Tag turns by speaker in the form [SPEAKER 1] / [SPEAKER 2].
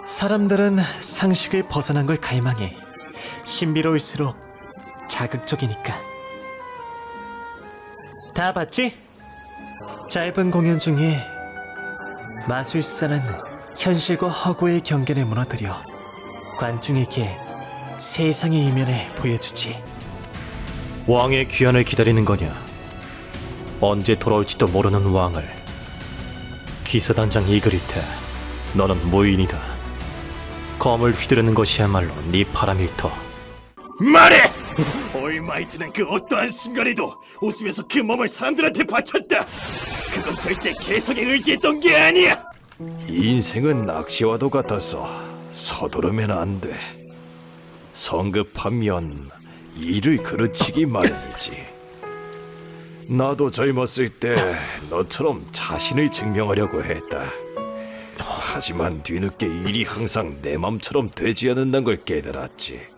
[SPEAKER 1] 사람들은 상식을 벗어난 걸 갈망해. 신비로울수록 자극적이니까. 다 봤지? 짧은 공연 중에 마술사는 현실과 허구의 경계를 무너뜨려 관중에게 세상의 이면을 보여주지.
[SPEAKER 2] 왕의 귀환을 기다리는 거냐? 언제 돌아올지도 모르는 왕을. 기사단장 이그리트, 너는 무인이다. 검을 휘두르는 것이야말로 네 파라밀터.
[SPEAKER 3] 말해! 올마이트는 그 어떠한 순간에도 웃으면서 그 몸을 사람들한테 바쳤다. 그건 절대 개성에 의지했던 게 아니야.
[SPEAKER 4] 인생은 낚시와도 같아서 서두르면 안 돼. 성급하면 일을 그르치기 마련이지. 나도 젊었을 때 너처럼 자신을 증명하려고 했다. 하지만 뒤늦게 일이 항상 내 맘처럼 되지 않는다는 걸 깨달았지.